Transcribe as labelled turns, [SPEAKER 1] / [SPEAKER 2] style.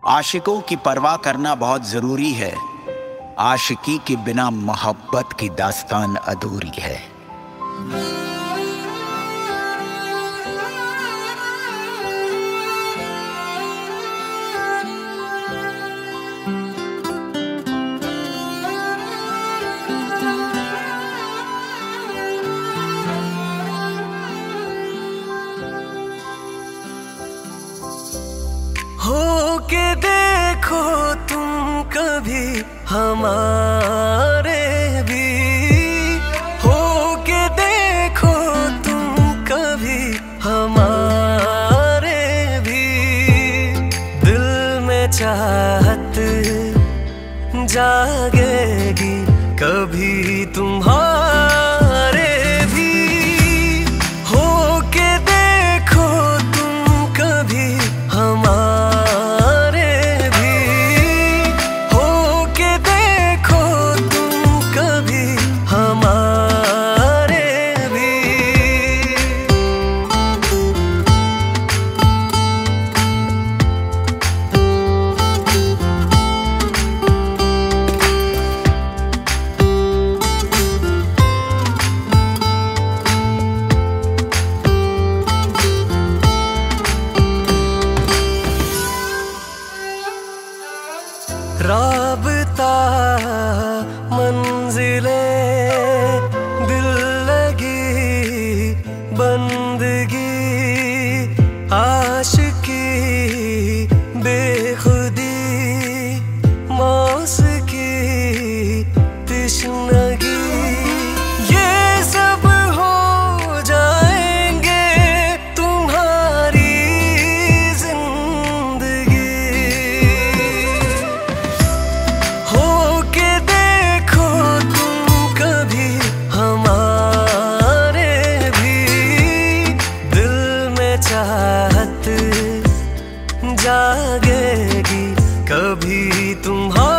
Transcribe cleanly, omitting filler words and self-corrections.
[SPEAKER 1] आशिकों की परवाह करना बहुत जरूरी है। आशिकी के बिना मोहब्बत की दास्तान अधूरी है।
[SPEAKER 2] हो के देखो तुम कभी हमारे भी, हो के देखो तुम कभी हमारे भी। दिल में चाहत जागेगी कभी तुम्हारे भी। हो के देखो तुम कभी हमारे भी, हो के देखो तुम कभी हमारे भी। राबता मंजिले दिल लगी बंदगी, आशिकी बेखुदी मौसकी तिश्नगी। ये सब हो जाएंगे तुम्हारी जिंदगी। हो के देखो तुम कभी हमारे भी। दिल में चाहत जागेगी कभी तुम्हारे